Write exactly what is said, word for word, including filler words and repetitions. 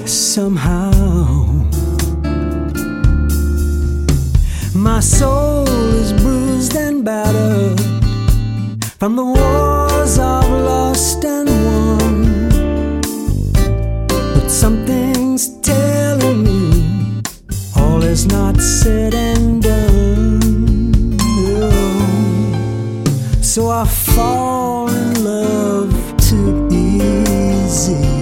somehow. My soul is bruised and battered from the wars I've lost and won, but something's telling me all is not said and done. No. So I fall in love too easy.